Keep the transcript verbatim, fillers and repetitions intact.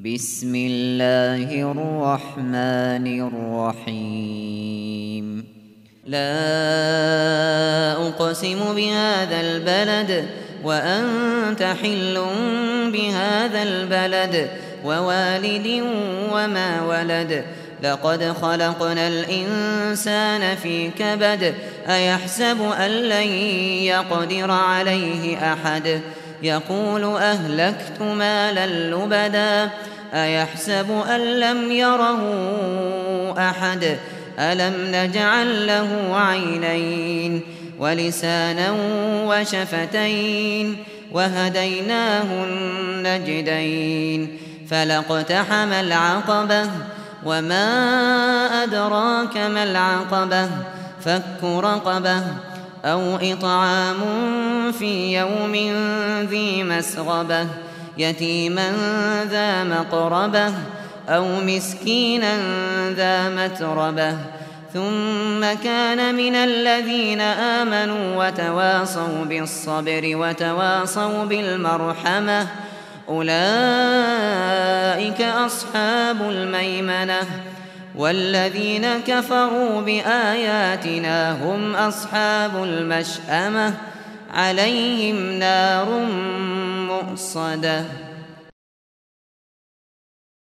بسم الله الرحمن الرحيم لا أقسم بهذا البلد وأنت حل بهذا البلد ووالد وما ولد لقد خلقنا الإنسان في كبد أيحسب أن لن يقدر عليه أحد يقول أهلكت مالا لبدا أيحسب أن لم يره أحد ألم نجعل له عينين ولسانا وشفتين وهديناه النجدين فلاقتحم العقبة وما أدراك ما العقبة فك رقبة أو إطعام في يوم ذي مسغبة يتيما ذا مقربة أو مسكينا ذا متربة ثم كان من الذين آمنوا وتواصوا بالصبر وتواصوا بالمرحمة أولئك أصحاب الميمنة والذين كفروا بآياتنا هم أصحاب المشأمة عليهم نار مؤصدة.